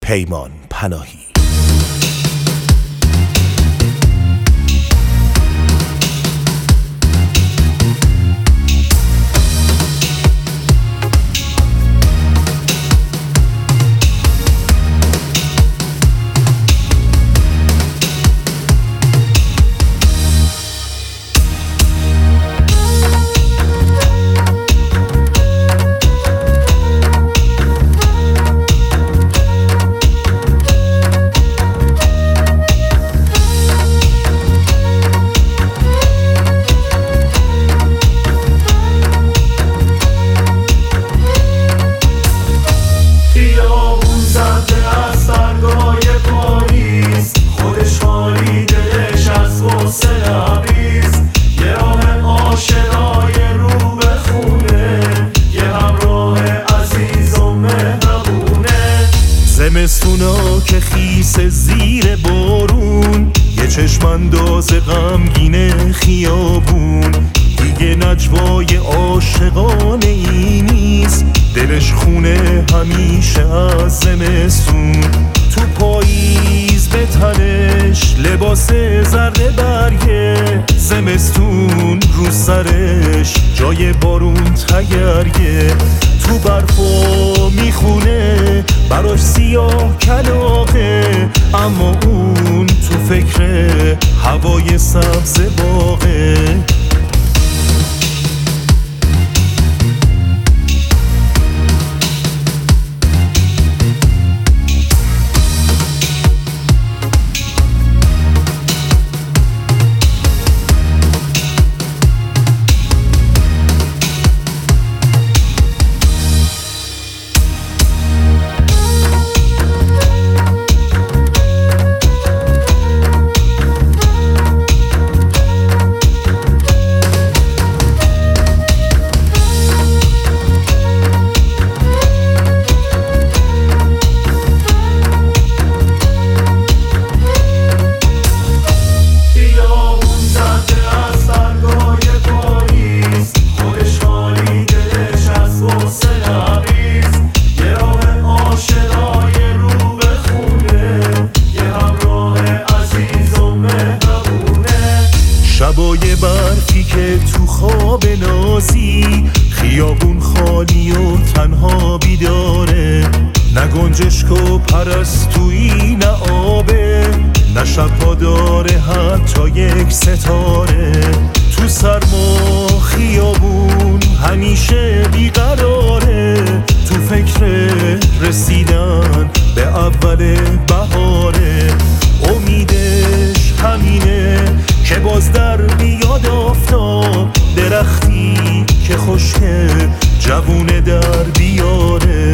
پیمان پناهی. زمستونا که خیس زیر بارون، یه چشم انداز غمگین خیابون، دیگه نجوای عاشقانه ای نیست، دلش خونه همیشه از زمستون. تو پاییز به تنش لباس زرد برگه، زمستون رو سرش جای بارون تگرگه، تو برفا میخونه براش سیاه کلاغه، اما اون تو فکر هوای سبز باغه. شبای برفی که تو خواب نازی، خیابون خالی و تنها بیداره، نه گنجشک و پرستویی نه آبه، نه شب‌ها داره حتی یک ستاره. تو سرما خیابون همیشه بیقراره، تو فکر رسیدن به اول بهاره، امیدش همینه که باز در بیاد آفتاب، درختی که خشکه جوونه در بیاره.